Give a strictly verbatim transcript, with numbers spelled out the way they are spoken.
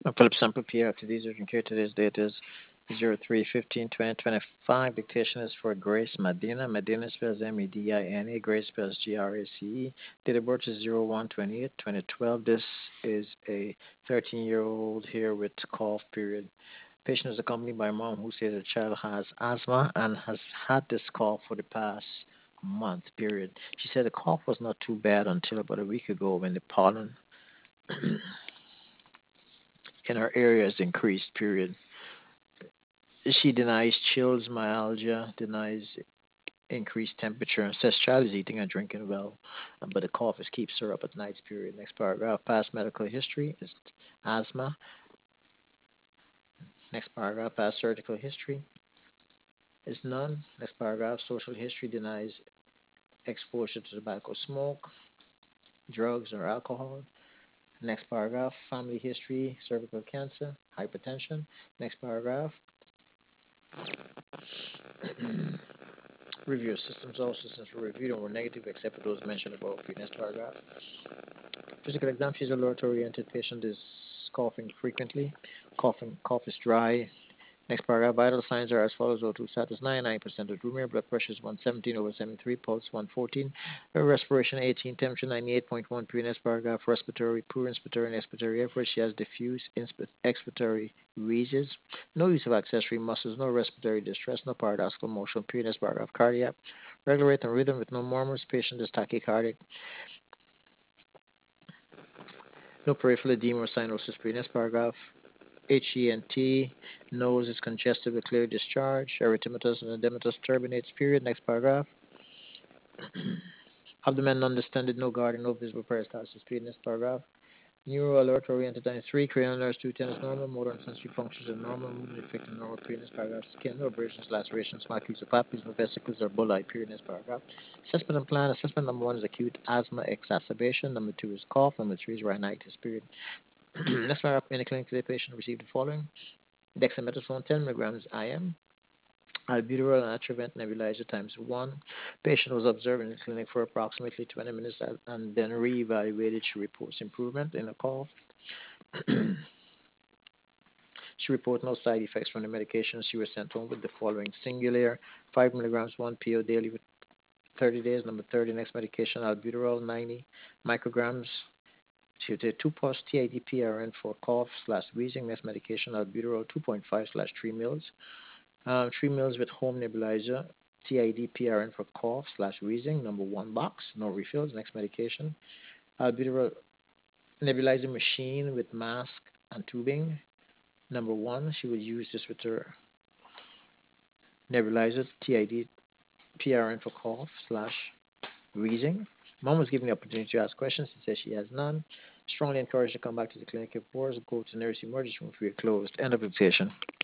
Uh, Philip Sample P R. Today's urgent care. Today's date is zero three fifteen twenty twenty-five. Dictation is for Grace Medina. Medina spells M E D I N A. Grace spells G R A C E. Date of birth is zero one twenty-eight twenty twelve. This is a thirteen year old here with cough period. Patient is accompanied by mom who says her child has asthma and has had this cough for the past month period. She said the cough was not too bad until about a week ago when the pollen in her area has increased period. She denies chills, myalgia, denies increased temperature, and says child is eating and drinking well, um, but the cough is keeps her up at nights period. Next paragraph, past medical history is asthma. Next paragraph, past surgical history is none. Next paragraph, social history denies exposure to tobacco smoke, drugs, or alcohol. Next paragraph, family history, cervical cancer, hypertension. Next paragraph, review of systems. All systems were reviewed and were negative except for those mentioned above. Next paragraph, physical exam. She's a laboratory-oriented patient is coughing frequently. Coughing, cough is dry. Next paragraph, vital signs are as follows. O two status ninety-nine percent of room air, blood pressure is one seventeen over seventy-three, pulse one fourteen, respiration eighteen, temperature ninety-eight point one. Next paragraph, respiratory, poor inspiratory and expiratory effort. She has diffuse expiratory wheezes, no use of accessory muscles, no respiratory distress, no paradoxical motion. Next paragraph, cardiac, regular rate and rhythm with no murmurs. Patient is tachycardic, no peripheral edema or cyanosis. Next paragraph, H E N T, nose is congested with clear discharge, erythematous and edematous turbinates, period. Next paragraph. Abdomen non-distended, no guarding, no visible peristalsis, period. Next paragraph. Neuro alert oriented ninety three, cranial nerves two ten is normal, motor and sensory functions are normal, movement effect normal, period. Next paragraph. Skin, no abrasions, lacerations, markings of papilles, no vesicles or bullae, period. Next paragraph. Assessment and plan. Assessment number one is acute asthma exacerbation, number two is cough, number three is rhinitis, period. Next paragraph. In the clinic today, patient received the following: dexamethasone ten milligrams I M, albuterol and Atrovent nebulizer times one. Patient was observed in the clinic for approximately twenty minutes and then re-evaluated. She reports improvement in a cough. She reports no side effects from the medication. She was sent home with the following: Singulair, five milligrams, one P O daily with thirty days. Number thirty, next medication, albuterol, ninety micrograms. She did two pulse T I D P R N for cough slash wheezing. Next medication, albuterol, two point five slash three mils. Um, three mils with home nebulizer, T I D P R N for cough slash wheezing, number one box, no refills. Next medication, albuterol nebulizer machine with mask and tubing, number one. She would use this with her nebulizer, T I D P R N for cough slash wheezing. Mom was given the opportunity to ask questions. She says she has none. Strongly encouraged to come back to the clinic if worse. Go to nurse emergency room if you're closed. End of dictation.